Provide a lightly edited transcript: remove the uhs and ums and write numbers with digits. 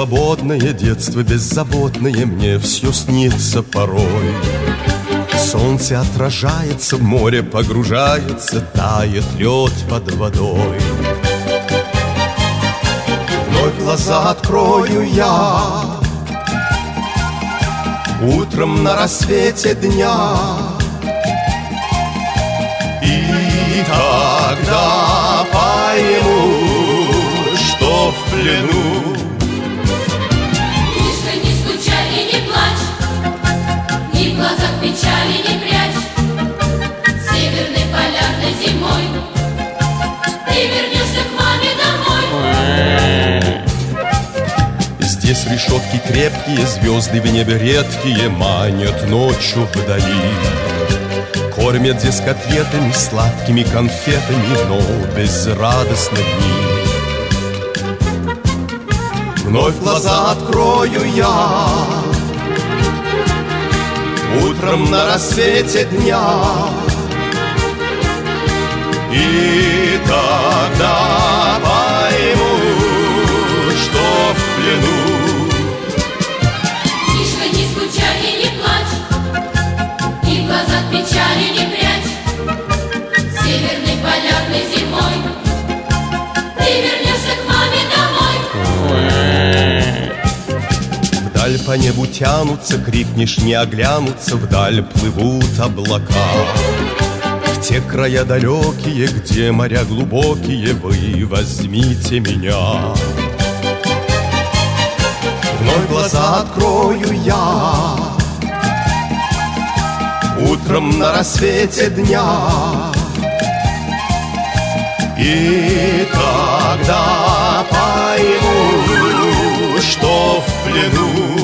свободное детство беззаботное мне все снится порой. Солнце отражается, в море погружается, тает лед под водой. Вновь глаза открою я утром на рассвете дня, и тогда пойму, что в плену. Мишка, не скучай и не плачь, ни в глазах печали не прячь. Северной полярной зимой ты вернешься к маме домой. Здесь решетки крепкие, звезды в небе редкие манят ночью вдали. Кормят здесь котлетами, сладкими конфетами, но безрадостно дни. Вновь глаза открою я утром на рассвете дня, и тогда пойму, что в плену. Мишка, не скучай и не плачь, и в глазах печали не прячь. Северной полярной зимой ты вернешься к маме домой. Вдаль по небу тянутся, крикнешь, не оглянутся, вдаль плывут облака. В те края далекие, где моря глубокие, вы возьмите меня. Вновь глаза открою я утром на рассвете дня, и тогда пойму, что в плену.